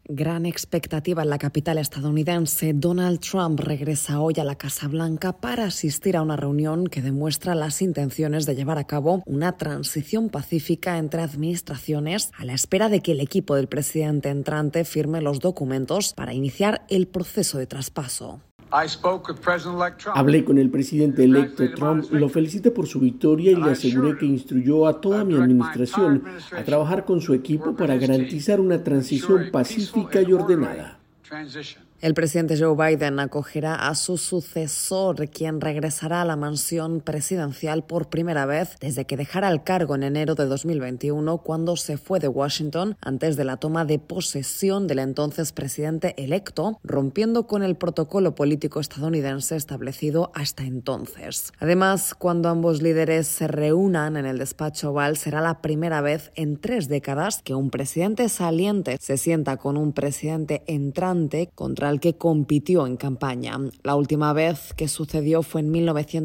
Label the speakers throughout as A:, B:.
A: Gran expectativa en la capital estadounidense. Donald Trump regresa hoy a la Casa Blanca para asistir a una reunión que demuestra las intenciones de llevar a cabo una transición pacífica entre administraciones a la espera de que el equipo del presidente entrante firme los documentos para iniciar el proceso de traspaso.
B: Hablé con el presidente electo Trump, lo felicité por su victoria y le aseguré que instruyó a toda mi administración a trabajar con su equipo para garantizar una transición pacífica y ordenada.
A: El presidente Joe Biden acogerá a su sucesor, quien regresará a la mansión presidencial por primera vez desde que dejara el cargo en enero de 2021, cuando se fue de Washington antes de la toma de posesión del entonces presidente electo, rompiendo con el protocolo político estadounidense establecido hasta entonces. Además, cuando ambos líderes se reúnan en el despacho Oval, será la primera vez en 3 décadas que un presidente saliente se sienta con un presidente entrante contra el que compitió en campaña. La última vez que sucedió fue en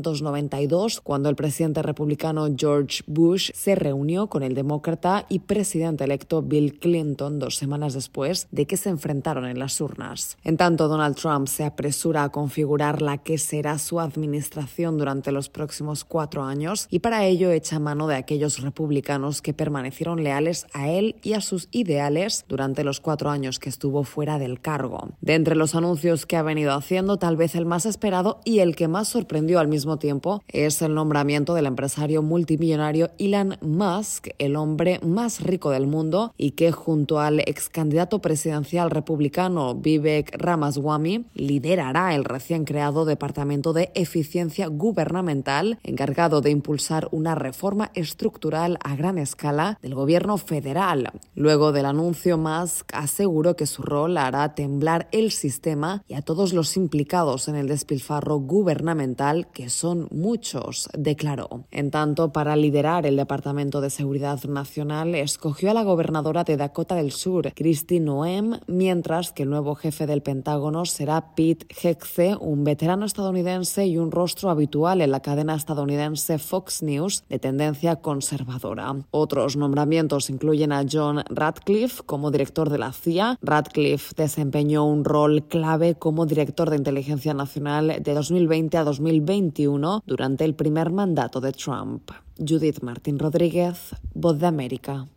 A: 1992, cuando el presidente republicano George Bush se reunió con el demócrata y presidente electo Bill Clinton 2 semanas después de que se enfrentaron en las urnas. En tanto, Donald Trump se apresura a configurar la que será su administración durante los próximos 4 años y para ello echa mano de aquellos republicanos que permanecieron leales a él y a sus ideales durante los 4 años que estuvo fuera del cargo. De entre los anuncios que ha venido haciendo, tal vez el más esperado y el que más sorprendió al mismo tiempo es el nombramiento del empresario multimillonario Elon Musk, el hombre más rico del mundo, y que junto al ex candidato presidencial republicano Vivek Ramaswamy liderará el recién creado Departamento de Eficiencia Gubernamental, encargado de impulsar una reforma estructural a gran escala del gobierno federal. Luego del anuncio, Musk aseguró que su rol hará temblar el sistema y a todos los implicados en el despilfarro gubernamental, que son muchos, declaró. En tanto, para liderar el Departamento de Seguridad Nacional, escogió a la gobernadora de Dakota del Sur, Kristi Noem, mientras que el nuevo jefe del Pentágono será Pete Hegseth, un veterano estadounidense y un rostro habitual en la cadena estadounidense Fox News de tendencia conservadora. Otros nombramientos incluyen a John Ratcliffe como director de la CIA. Ratcliffe desempeñó un rol clave como director de Inteligencia Nacional de 2020 a 2021 durante el primer mandato de Trump. Judith Martín Rodríguez, Voz de América.